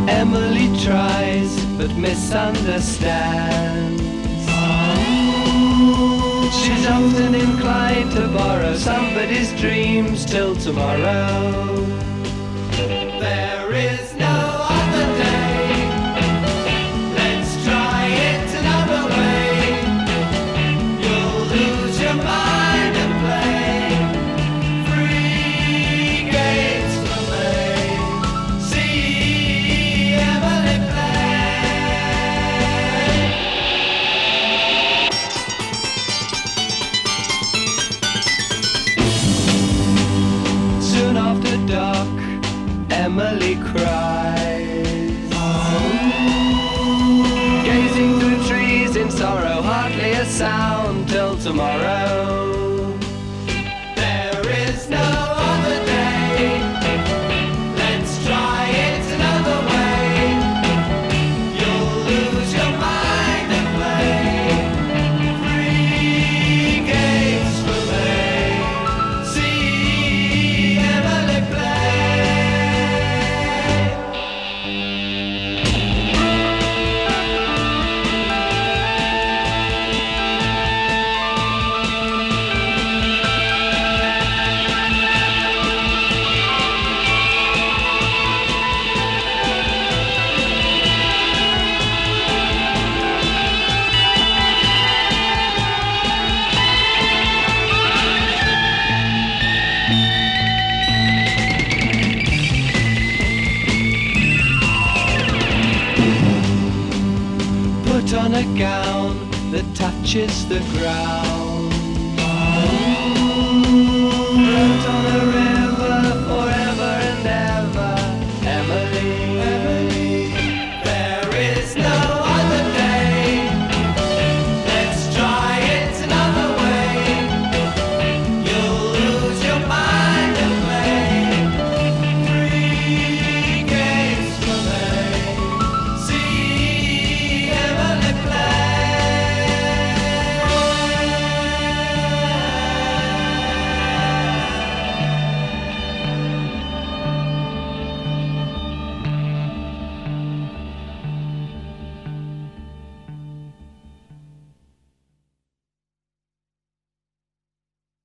Emily tries but misunderstands. She's often inclined to borrow somebody's dreams till tomorrow. There is no other day. Let's try it another way. You'll lose your mind and play free games for me. See Emily play. Soon after dark, Emily cries, gazing through trees in sorrow, hardly a sound till tomorrow. There is no other day. Let's try it another way. You'll lose your mind and play free games for me. See Emily play. Put on a gown that touches the ground.